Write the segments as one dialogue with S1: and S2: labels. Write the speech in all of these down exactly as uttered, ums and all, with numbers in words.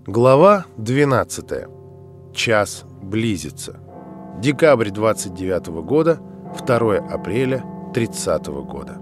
S1: Глава двенадцатая. Час близится. Декабрь двадцать девятого года, второе апреля тридцатого года.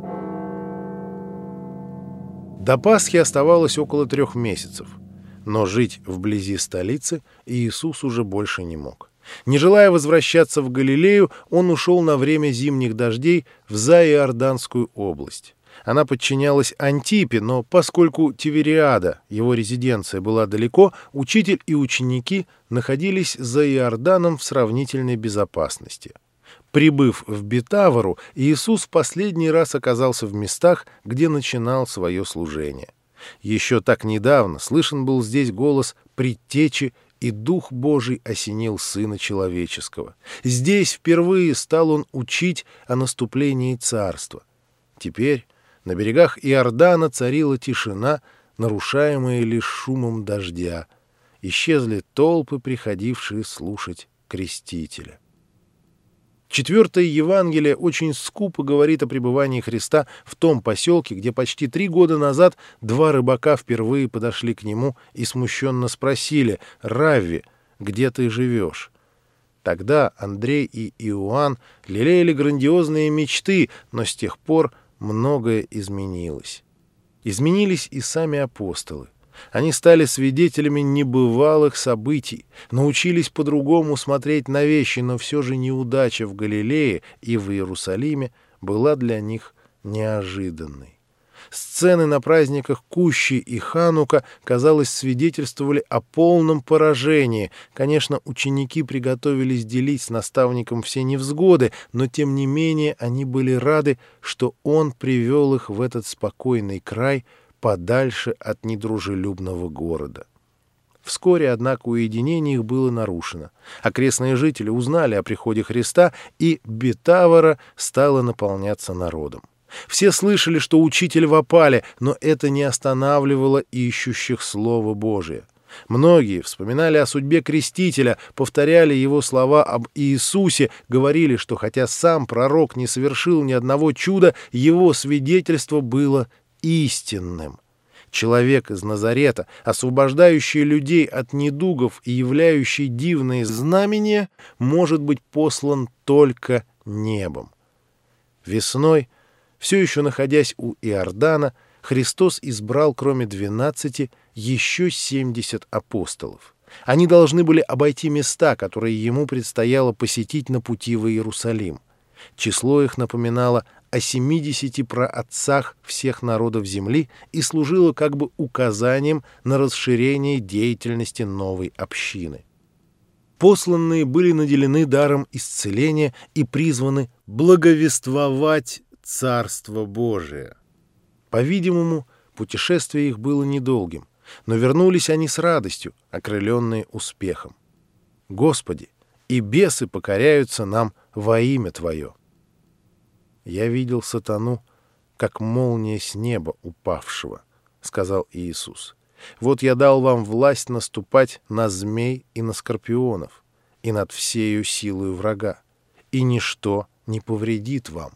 S1: До Пасхи оставалось около трех месяцев, но жить вблизи столицы Иисус уже больше не мог. Не желая возвращаться в Галилею, он ушел на время зимних дождей в Заиорданскую область. Она подчинялась Антипе, но поскольку Тивериада, его резиденция, была далеко, учитель и ученики находились за Иорданом в сравнительной безопасности. Прибыв в Бетавару, Иисус в последний раз оказался в местах, где начинал свое служение. Еще так недавно слышен был здесь голос предтечи, и Дух Божий осенил Сына Человеческого. Здесь впервые стал он учить о наступлении Царства. Теперь на берегах Иордана царила тишина, нарушаемая лишь шумом дождя. Исчезли толпы, приходившие слушать Крестителя. Четвертое Евангелие очень скупо говорит о пребывании Христа в том поселке, где почти три года назад два рыбака впервые подошли к нему и смущенно спросили: «Равви, где ты живешь?» Тогда Андрей и Иоанн лелеяли грандиозные мечты, но с тех пор многое изменилось. Изменились и сами апостолы. Они стали свидетелями небывалых событий, научились по-другому смотреть на вещи, но все же неудача в Галилее и в Иерусалиме была для них неожиданной. Сцены на праздниках Кущи и Ханука, казалось, свидетельствовали о полном поражении. Конечно, ученики приготовились делить с наставником все невзгоды, но тем не менее они были рады, что он привел их в этот спокойный край, подальше от недружелюбного города. Вскоре, однако, уединение их было нарушено. Окрестные жители узнали о приходе Христа, и Бетавара стала наполняться народом. Все слышали, что учитель в опале, но это не останавливало ищущих Слово Божие. Многие вспоминали о судьбе Крестителя, повторяли его слова об Иисусе, говорили, что хотя сам пророк не совершил ни одного чуда, его свидетельство было истинным. Человек из Назарета, освобождающий людей от недугов и являющий дивные знамения, может быть послан только небом. Весной, все еще находясь у Иордана, Христос избрал, кроме двенадцати, еще семьдесят апостолов. Они должны были обойти места, которые ему предстояло посетить на пути в Иерусалим. Число их напоминало о семидесяти праотцах всех народов земли и служило как бы указанием на расширение деятельности новой общины. Посланные были наделены даром исцеления и призваны благовествовать Царство Божие. По-видимому, путешествие их было недолгим, но вернулись они с радостью, окрыленные успехом. «Господи, и бесы покоряются нам во имя Твое». «Я видел сатану, как молния с неба упавшего», — сказал Иисус. «Вот я дал вам власть наступать на змей и на скорпионов, и над всею силою врага, и ничто не повредит вам».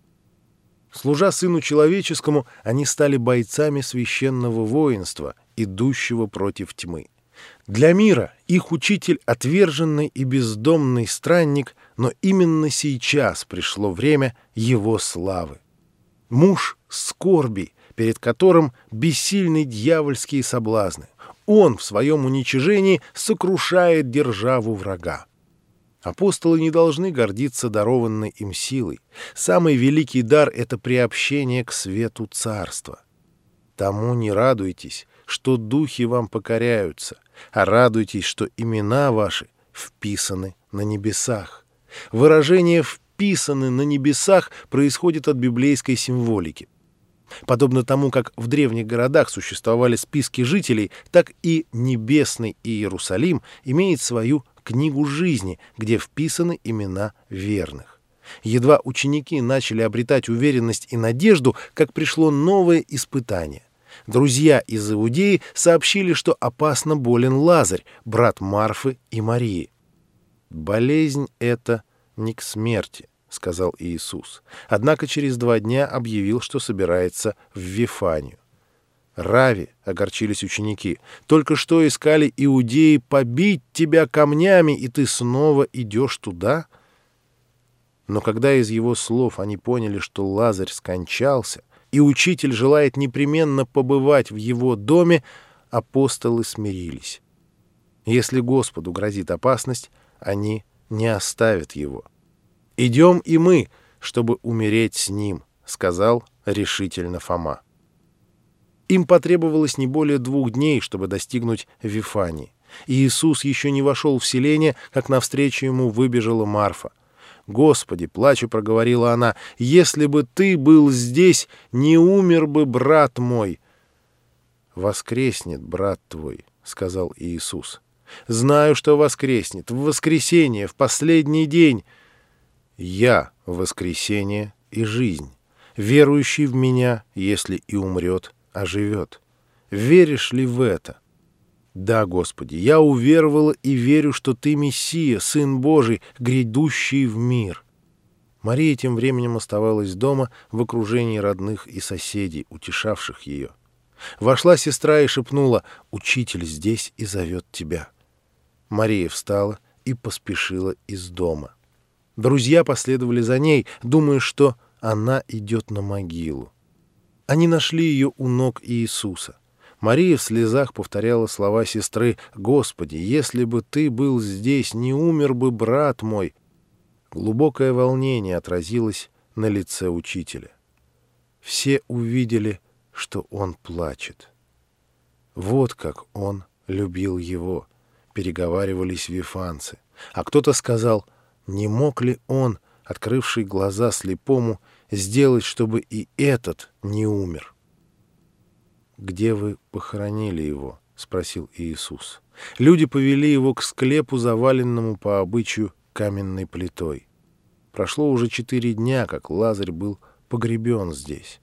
S1: Служа Сыну Человеческому, они стали бойцами священного воинства, идущего против тьмы. Для мира их учитель — отверженный и бездомный странник, но именно сейчас пришло время его славы. Муж скорби, перед которым бессильны дьявольские соблазны. Он в своем уничижении сокрушает державу врага. Апостолы не должны гордиться дарованной им силой. Самый великий дар — это приобщение к свету Царства. Тому не радуйтесь, что духи вам покоряются, а радуйтесь, что имена ваши вписаны на небесах. Выражение «вписаны на небесах» происходит от библейской символики. Подобно тому, как в древних городах существовали списки жителей, так и небесный Иерусалим имеет свою книгу жизни, где вписаны имена верных. Едва ученики начали обретать уверенность и надежду, как пришло новое испытание. Друзья из Иудеи сообщили, что опасно болен Лазарь, брат Марфы и Марии. «Болезнь эта не к смерти», — сказал Иисус. Однако через два дня объявил, что собирается в Вифанию. «Рави», — огорчились ученики, — «только что искали иудеи побить тебя камнями, и ты снова идешь туда?» Но когда из его слов они поняли, что Лазарь скончался, и учитель желает непременно побывать в его доме, апостолы смирились. Если Господу грозит опасность, они не оставят его. «Идем и мы, чтобы умереть с ним», — сказал решительно Фома. Им потребовалось не более двух дней, чтобы достигнуть Вифании. И Иисус еще не вошел в селение, как навстречу ему выбежала Марфа. «Господи!» — плача проговорила она, — «если бы ты был здесь, не умер бы брат мой». «Воскреснет брат твой», — сказал Иисус. «Знаю, что воскреснет, в воскресенье, в последний день. Я — воскресение и жизнь. Верующий в меня, если и умрет, оживет. Веришь ли в это?» «Да, Господи, я уверовала и верю, что Ты Мессия, Сын Божий, грядущий в мир». Мария тем временем оставалась дома в окружении родных и соседей, утешавших ее. Вошла сестра и шепнула: «Учитель здесь и зовет тебя». Мария встала и поспешила из дома. Друзья последовали за ней, думая, что она идет на могилу. Они нашли ее у ног Иисуса. Мария в слезах повторяла слова сестры: «Господи, если бы ты был здесь, не умер бы брат мой». Глубокое волнение отразилось на лице учителя. Все увидели, что он плачет. Вот как он любил его, переговаривались вифанцы. А кто-то сказал: не мог ли он, открывший глаза слепому, сделать, чтобы и этот не умер? «Где вы похоронили его?» — спросил Иисус. Люди повели его к склепу, заваленному по обычаю каменной плитой. Прошло уже четыре дня, как Лазарь был погребен здесь.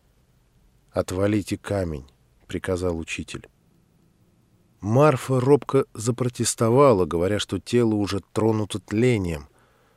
S1: «Отвалите камень», — приказал учитель. Марфа робко запротестовала, говоря, что тело уже тронуто тлением.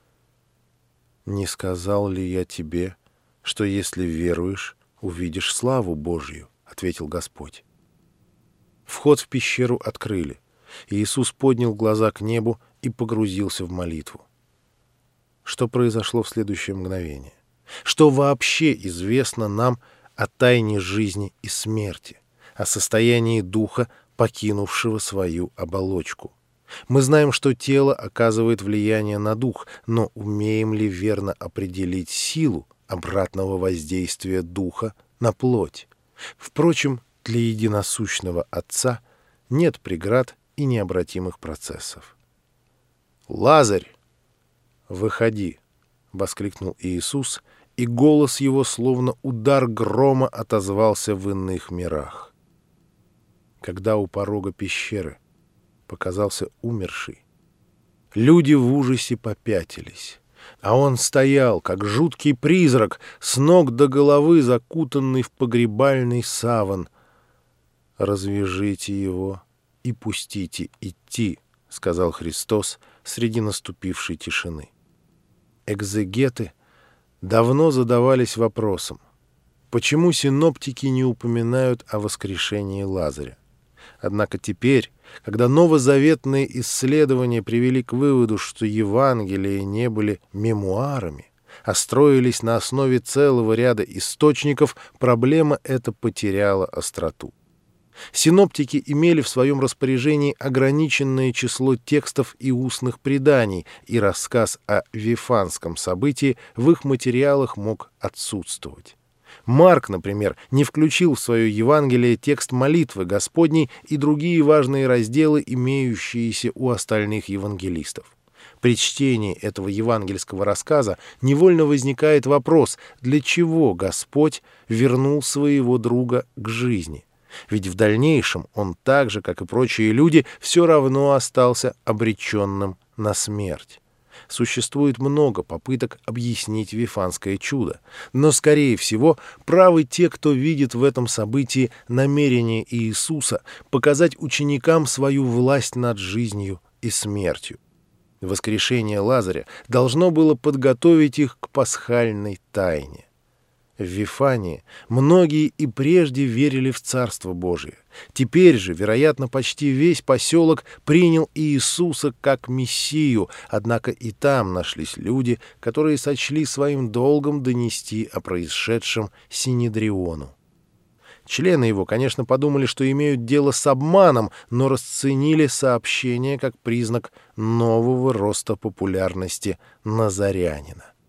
S1: «Не сказал ли я тебе, что если веруешь, увидишь славу Божью?» — ответил Господь. Вход в пещеру открыли. Иисус поднял глаза к небу и погрузился в молитву. Что произошло в следующее мгновение? Что вообще известно нам о тайне жизни и смерти, о состоянии духа, покинувшего свою оболочку? Мы знаем, что тело оказывает влияние на дух, но умеем ли верно определить силу обратного воздействия духа на плоть? Впрочем, для единосущного Отца нет преград и необратимых процессов. «Лазарь, выходи!» — воскликнул Иисус, и голос его, словно удар грома, отозвался в иных мирах. Когда у порога пещеры показался умерший, люди в ужасе попятились, а он стоял, как жуткий призрак, с ног до головы закутанный в погребальный саван. «Развяжите его и пустите идти», — сказал Христос среди наступившей тишины. Экзегеты давно задавались вопросом, почему синоптики не упоминают о воскрешении Лазаря. Однако теперь, когда новозаветные исследования привели к выводу, что Евангелия не были мемуарами, а строились на основе целого ряда источников, проблема эта потеряла остроту. Синоптики имели в своем распоряжении ограниченное число текстов и устных преданий, и рассказ о вифанском событии в их материалах мог отсутствовать. Марк, например, не включил в свое Евангелие текст молитвы Господней и другие важные разделы, имеющиеся у остальных евангелистов. При чтении этого евангельского рассказа невольно возникает вопрос, для чего Господь вернул своего друга к жизни? Ведь в дальнейшем он так же, как и прочие люди, все равно остался обреченным на смерть. Существует много попыток объяснить вифанское чудо, но, скорее всего, правы те, кто видит в этом событии намерение Иисуса показать ученикам свою власть над жизнью и смертью. Воскрешение Лазаря должно было подготовить их к пасхальной тайне. В Вифании многие и прежде верили в Царство Божие. Теперь же, вероятно, почти весь поселок принял Иисуса как Мессию, однако и там нашлись люди, которые сочли своим долгом донести о происшедшем Синедриону. Члены его, конечно, подумали, что имеют дело с обманом, но расценили сообщение как признак нового роста популярности назарянина.